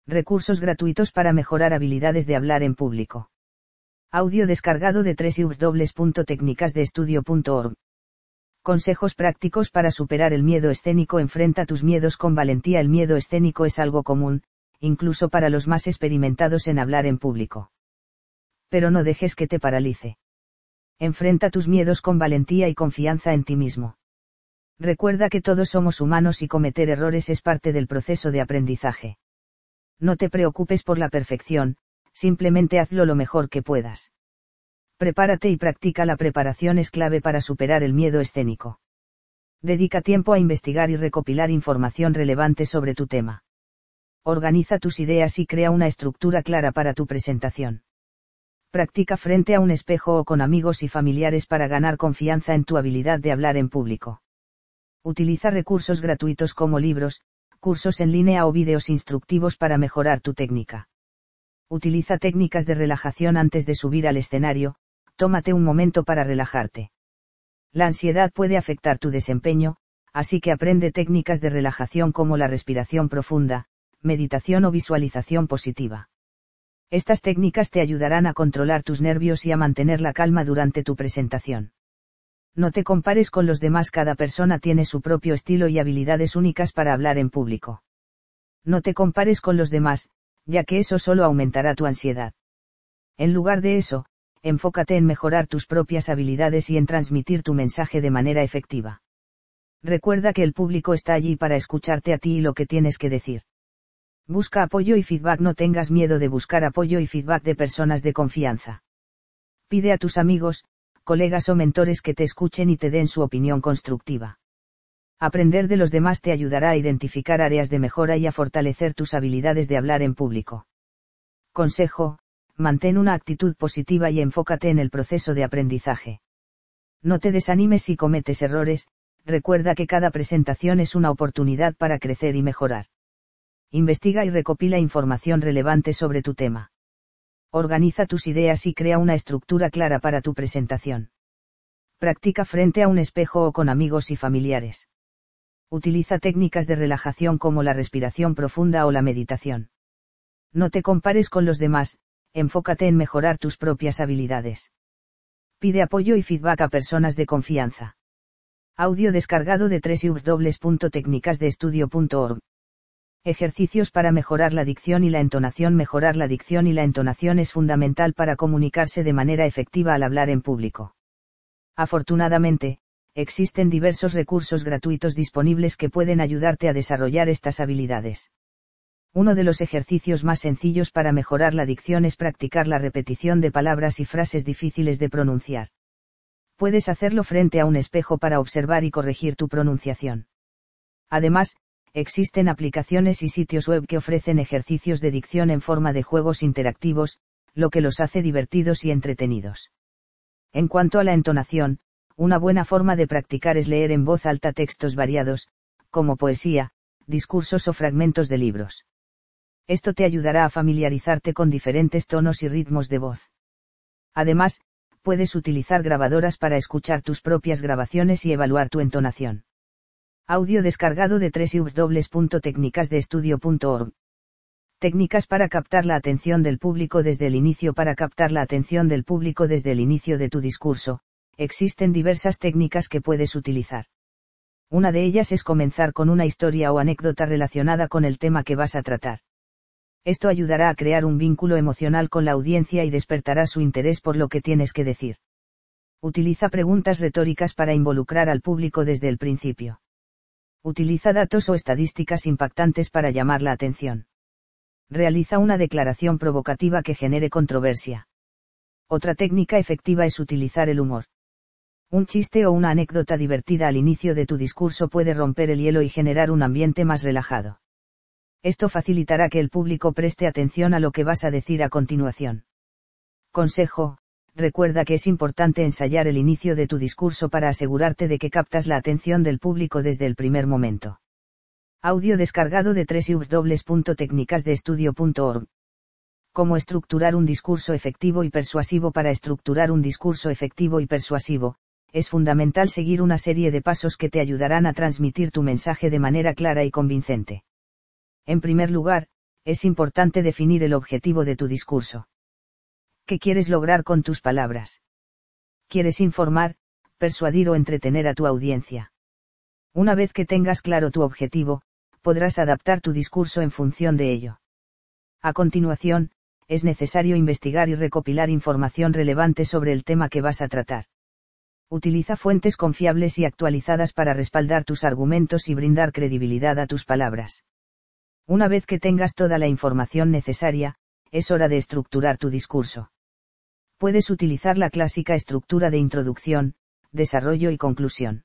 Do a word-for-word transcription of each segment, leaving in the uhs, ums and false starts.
Recursos gratuitos para mejorar habilidades de hablar en público. Audio descargado de doble u doble u doble u punto técnicas de estudio punto org. Consejos prácticos para superar el miedo escénico. Enfrenta tus miedos con valentía. El miedo escénico es algo común, incluso para los más experimentados en hablar en público. Pero no dejes que te paralice. Enfrenta tus miedos con valentía y confianza en ti mismo. Recuerda que todos somos humanos y cometer errores es parte del proceso de aprendizaje. No te preocupes por la perfección, simplemente hazlo lo mejor que puedas. Prepárate y practica. La preparación es clave para superar el miedo escénico. Dedica tiempo a investigar y recopilar información relevante sobre tu tema. Organiza tus ideas y crea una estructura clara para tu presentación. Practica frente a un espejo o con amigos y familiares para ganar confianza en tu habilidad de hablar en público. Utiliza recursos gratuitos como libros, cursos en línea o vídeos instructivos para mejorar tu técnica. Utiliza técnicas de relajación antes de subir al escenario. Tómate un momento para relajarte. La ansiedad puede afectar tu desempeño, así que aprende técnicas de relajación como la respiración profunda, meditación o visualización positiva. Estas técnicas te ayudarán a controlar tus nervios y a mantener la calma durante tu presentación. No te compares con los demás. Cada persona tiene su propio estilo y habilidades únicas para hablar en público. No te compares con los demás, ya que eso solo aumentará tu ansiedad. En lugar de eso, enfócate en mejorar tus propias habilidades y en transmitir tu mensaje de manera efectiva. Recuerda que el público está allí para escucharte a ti y lo que tienes que decir. Busca apoyo y feedback. No tengas miedo de buscar apoyo y feedback de personas de confianza. Pide a tus amigos, colegas o mentores que te escuchen y te den su opinión constructiva. Aprender de los demás te ayudará a identificar áreas de mejora y a fortalecer tus habilidades de hablar en público. Consejo: mantén una actitud positiva y enfócate en el proceso de aprendizaje. No te desanimes si cometes errores. Recuerda que cada presentación es una oportunidad para crecer y mejorar. Investiga y recopila información relevante sobre tu tema. Organiza tus ideas y crea una estructura clara para tu presentación. Practica frente a un espejo o con amigos y familiares. Utiliza técnicas de relajación como la respiración profunda o la meditación. No te compares con los demás, enfócate en mejorar tus propias habilidades. Pide apoyo y feedback a personas de confianza. Audio descargado de doble u doble u doble u punto técnicas de estudio punto org. Ejercicios para mejorar la dicción y la entonación. Mejorar la dicción y la entonación es fundamental para comunicarse de manera efectiva al hablar en público. Afortunadamente, existen diversos recursos gratuitos disponibles que pueden ayudarte a desarrollar estas habilidades. Uno de los ejercicios más sencillos para mejorar la dicción es practicar la repetición de palabras y frases difíciles de pronunciar. Puedes hacerlo frente a un espejo para observar y corregir tu pronunciación. Además, existen aplicaciones y sitios web que ofrecen ejercicios de dicción en forma de juegos interactivos, lo que los hace divertidos y entretenidos. En cuanto a la entonación, una buena forma de practicar es leer en voz alta textos variados, como poesía, discursos o fragmentos de libros. Esto te ayudará a familiarizarte con diferentes tonos y ritmos de voz. Además, puedes utilizar grabadoras para escuchar tus propias grabaciones y evaluar tu entonación. Audio descargado de doble u doble u doble u punto técnicas de estudio punto org. Técnicas para captar la atención del público desde el inicio. Para captar la atención del público desde el inicio de tu discurso, existen diversas técnicas que puedes utilizar. Una de ellas es comenzar con una historia o anécdota relacionada con el tema que vas a tratar. Esto ayudará a crear un vínculo emocional con la audiencia y despertará su interés por lo que tienes que decir. Utiliza preguntas retóricas para involucrar al público desde el principio. Utiliza datos o estadísticas impactantes para llamar la atención. Realiza una declaración provocativa que genere controversia. Otra técnica efectiva es utilizar el humor. Un chiste o una anécdota divertida al inicio de tu discurso puede romper el hielo y generar un ambiente más relajado. Esto facilitará que el público preste atención a lo que vas a decir a continuación. Consejo: recuerda que es importante ensayar el inicio de tu discurso para asegurarte de que captas la atención del público desde el primer momento. Audio descargado de doble u doble u doble u punto técnicas de estudio punto org. Cómo estructurar un discurso efectivo y persuasivo. Para estructurar un discurso efectivo y persuasivo, es fundamental seguir una serie de pasos que te ayudarán a transmitir tu mensaje de manera clara y convincente. En primer lugar, es importante definir el objetivo de tu discurso. ¿Qué quieres lograr con tus palabras? ¿Quieres informar, persuadir o entretener a tu audiencia? Una vez que tengas claro tu objetivo, podrás adaptar tu discurso en función de ello. A continuación, es necesario investigar y recopilar información relevante sobre el tema que vas a tratar. Utiliza fuentes confiables y actualizadas para respaldar tus argumentos y brindar credibilidad a tus palabras. Una vez que tengas toda la información necesaria, es hora de estructurar tu discurso. Puedes utilizar la clásica estructura de introducción, desarrollo y conclusión.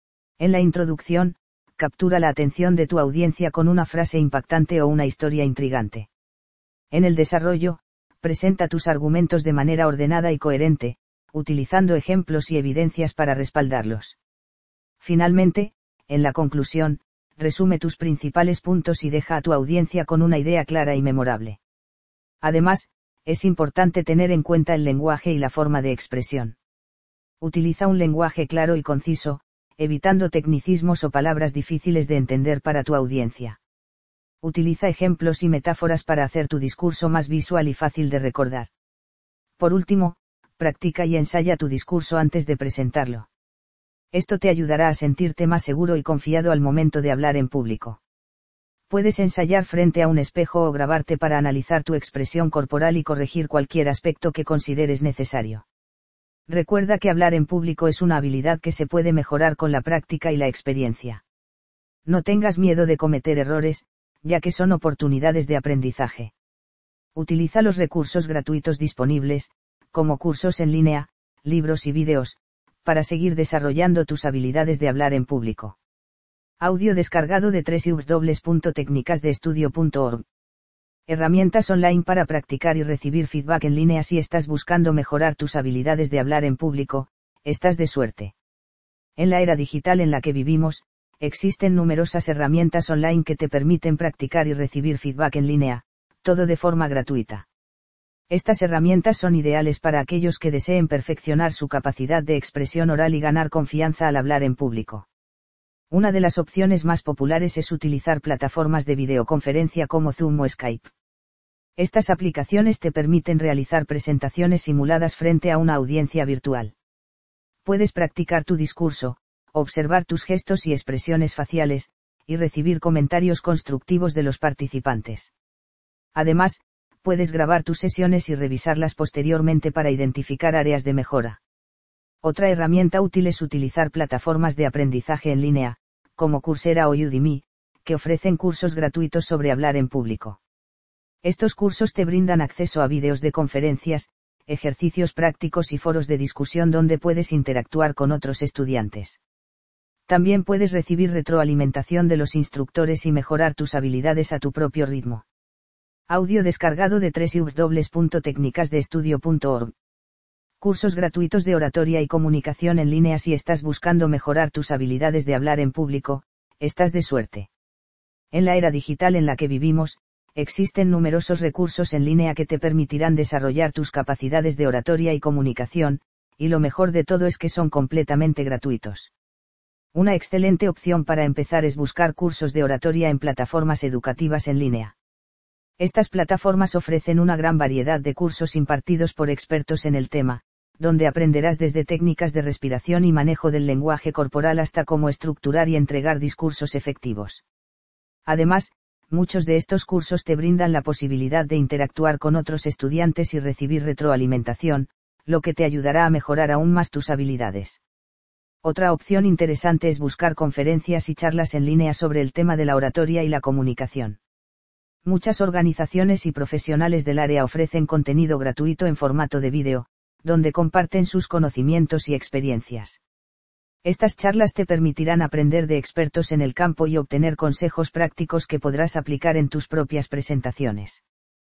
En la introducción, captura la atención de tu audiencia con una frase impactante o una historia intrigante. En el desarrollo, presenta tus argumentos de manera ordenada y coherente, utilizando ejemplos y evidencias para respaldarlos. Finalmente, en la conclusión, resume tus principales puntos y deja a tu audiencia con una idea clara y memorable. Además, es importante tener en cuenta el lenguaje y la forma de expresión. Utiliza un lenguaje claro y conciso, evitando tecnicismos o palabras difíciles de entender para tu audiencia. Utiliza ejemplos y metáforas para hacer tu discurso más visual y fácil de recordar. Por último, practica y ensaya tu discurso antes de presentarlo. Esto te ayudará a sentirte más seguro y confiado al momento de hablar en público. Puedes ensayar frente a un espejo o grabarte para analizar tu expresión corporal y corregir cualquier aspecto que consideres necesario. Recuerda que hablar en público es una habilidad que se puede mejorar con la práctica y la experiencia. No tengas miedo de cometer errores, ya que son oportunidades de aprendizaje. Utiliza los recursos gratuitos disponibles, como cursos en línea, libros y vídeos, para seguir desarrollando tus habilidades de hablar en público. Audio descargado de doble u doble u doble u punto técnicas de estudio punto org. Herramientas online para practicar y recibir feedback en línea. Si estás buscando mejorar tus habilidades de hablar en público, estás de suerte. En la era digital en la que vivimos, existen numerosas herramientas online que te permiten practicar y recibir feedback en línea, todo de forma gratuita. Estas herramientas son ideales para aquellos que deseen perfeccionar su capacidad de expresión oral y ganar confianza al hablar en público. Una de las opciones más populares es utilizar plataformas de videoconferencia como Zoom o Skype. Estas aplicaciones te permiten realizar presentaciones simuladas frente a una audiencia virtual. Puedes practicar tu discurso, observar tus gestos y expresiones faciales, y recibir comentarios constructivos de los participantes. Además, puedes grabar tus sesiones y revisarlas posteriormente para identificar áreas de mejora. Otra herramienta útil es utilizar plataformas de aprendizaje en línea, como Coursera o Udemy, que ofrecen cursos gratuitos sobre hablar en público. Estos cursos te brindan acceso a vídeos de conferencias, ejercicios prácticos y foros de discusión donde puedes interactuar con otros estudiantes. También puedes recibir retroalimentación de los instructores y mejorar tus habilidades a tu propio ritmo. Audio descargado de doble u doble u doble u punto técnicas de estudio punto org. Cursos gratuitos de oratoria y comunicación en línea. Si estás buscando mejorar tus habilidades de hablar en público, estás de suerte. En la era digital en la que vivimos, existen numerosos recursos en línea que te permitirán desarrollar tus capacidades de oratoria y comunicación, y lo mejor de todo es que son completamente gratuitos. Una excelente opción para empezar es buscar cursos de oratoria en plataformas educativas en línea. Estas plataformas ofrecen una gran variedad de cursos impartidos por expertos en el tema, donde aprenderás desde técnicas de respiración y manejo del lenguaje corporal hasta cómo estructurar y entregar discursos efectivos. Además, muchos de estos cursos te brindan la posibilidad de interactuar con otros estudiantes y recibir retroalimentación, lo que te ayudará a mejorar aún más tus habilidades. Otra opción interesante es buscar conferencias y charlas en línea sobre el tema de la oratoria y la comunicación. Muchas organizaciones y profesionales del área ofrecen contenido gratuito en formato de vídeo, donde comparten sus conocimientos y experiencias. Estas charlas te permitirán aprender de expertos en el campo y obtener consejos prácticos que podrás aplicar en tus propias presentaciones.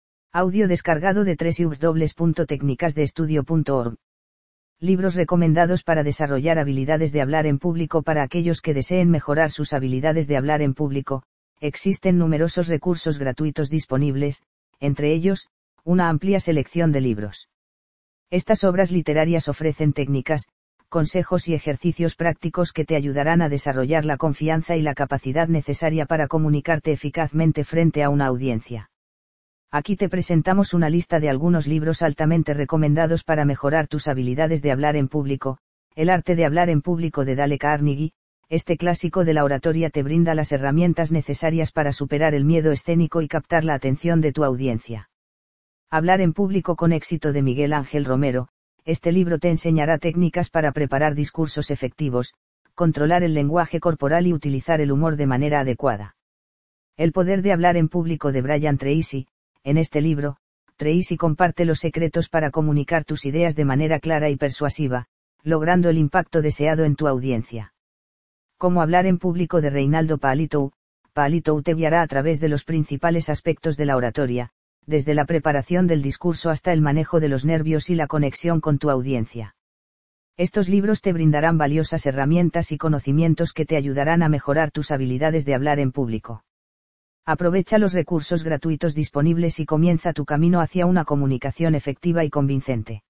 Audio descargado de doble u doble u doble u punto técnicas de estudio punto org. Libros recomendados para desarrollar habilidades de hablar en público. Para aquellos que deseen mejorar sus habilidades de hablar en público, existen numerosos recursos gratuitos disponibles, entre ellos, una amplia selección de libros. Estas obras literarias ofrecen técnicas, consejos y ejercicios prácticos que te ayudarán a desarrollar la confianza y la capacidad necesaria para comunicarte eficazmente frente a una audiencia. Aquí te presentamos una lista de algunos libros altamente recomendados para mejorar tus habilidades de hablar en público. El arte de hablar en público de Dale Carnegie. Este clásico de la oratoria te brinda las herramientas necesarias para superar el miedo escénico y captar la atención de tu audiencia. Hablar en público con éxito de Miguel Ángel Romero. Este libro te enseñará técnicas para preparar discursos efectivos, controlar el lenguaje corporal y utilizar el humor de manera adecuada. El poder de hablar en público de Brian Tracy. En este libro, Tracy comparte los secretos para comunicar tus ideas de manera clara y persuasiva, logrando el impacto deseado en tu audiencia. Cómo hablar en público de Reinaldo Paalitou. Paalitou te guiará a través de los principales aspectos de la oratoria, desde la preparación del discurso hasta el manejo de los nervios y la conexión con tu audiencia. Estos libros te brindarán valiosas herramientas y conocimientos que te ayudarán a mejorar tus habilidades de hablar en público. Aprovecha los recursos gratuitos disponibles y comienza tu camino hacia una comunicación efectiva y convincente.